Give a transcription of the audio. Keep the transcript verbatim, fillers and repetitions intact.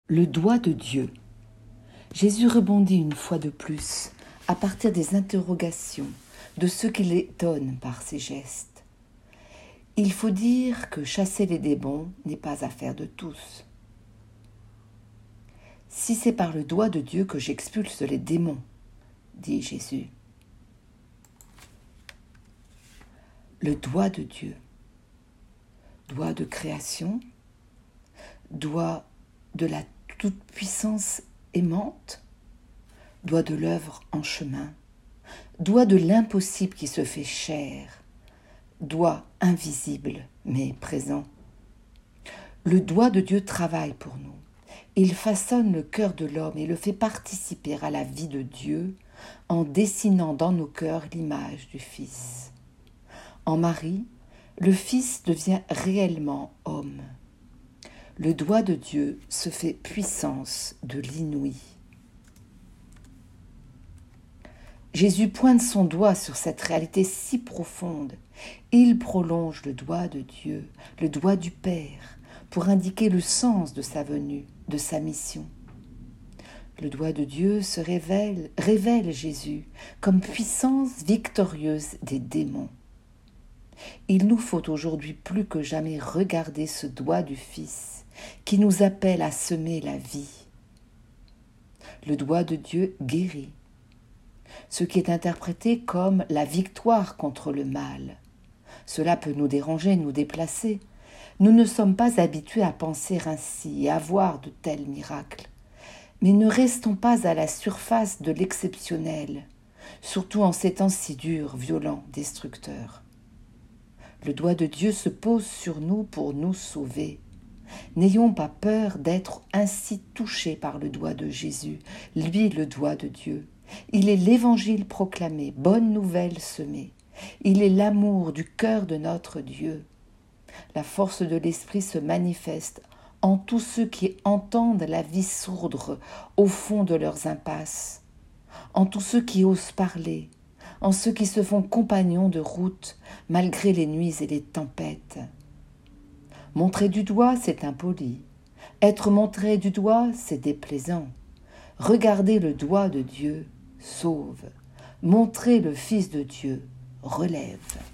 Le doigt de Dieu. Jésus rebondit une fois de plus, à partir des interrogations de ceux qui l'étonnent par ses gestes. Il faut dire que chasser les démons n'est pas affaire de tous. Si c'est par le doigt de Dieu que j'expulse les démons, dit Jésus. Le doigt de Dieu. Doigt de création, doigt de la toute-puissance aimante, doigt de l'œuvre en chemin, doigt de l'impossible qui se fait chair, doigt invisible mais présent. Le doigt de Dieu travaille pour nous. Il façonne le cœur de l'homme et le fait participer à la vie de Dieu en dessinant dans nos cœurs l'image du Fils. En Marie, le Fils devient réellement homme. Le doigt de Dieu se fait puissance de l'inouï. Jésus pointe son doigt sur cette réalité si profonde. Il prolonge le doigt de Dieu, le doigt du Père, pour indiquer le sens de sa venue, de sa mission. Le doigt de Dieu se révèle, révèle Jésus comme puissance victorieuse des démons. Il nous faut aujourd'hui plus que jamais regarder ce doigt du Fils qui nous appelle à semer la vie. Le doigt de Dieu guérit, ce qui est interprété comme la victoire contre le mal. Cela peut nous déranger, nous déplacer. Nous ne sommes pas habitués à penser ainsi et à voir de tels miracles. Mais ne restons pas à la surface de l'exceptionnel, surtout en ces temps si durs, violents, destructeurs. Le doigt de Dieu se pose sur nous pour nous sauver. N'ayons pas peur d'être ainsi touchés par le doigt de Jésus, lui le doigt de Dieu. Il est l'évangile proclamé, bonne nouvelle semée. Il est l'amour du cœur de notre Dieu. La force de l'Esprit se manifeste en tous ceux qui entendent la vie sourdre au fond de leurs impasses, en tous ceux qui osent parler, en ceux qui se font compagnons de route malgré les nuits et les tempêtes. Montrer du doigt, c'est impoli. Être montré du doigt, c'est déplaisant. Regarder le doigt de Dieu sauve. Montrer le Fils de Dieu relève.